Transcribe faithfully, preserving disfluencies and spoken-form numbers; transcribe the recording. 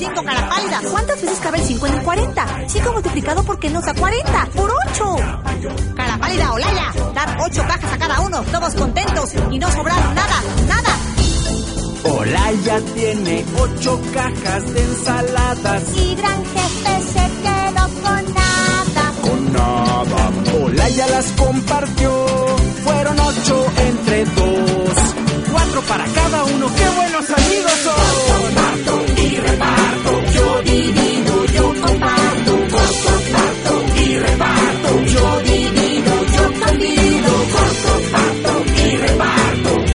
cinco, cara pálida. ¿Cuántas veces cabe el cinco en el cuarenta? cinco multiplicado por qué nos da cuarenta. ¡Por ocho! Cara pálida, Olaya. Dar ocho cajas a cada uno, todos contentos y no sobraron nada, nada. Olaya tiene ocho cajas de ensaladas. Y gran jefe se quedó con nada. Con nada. Olaya las compartió. Fueron ocho entre dos. Cuatro para cada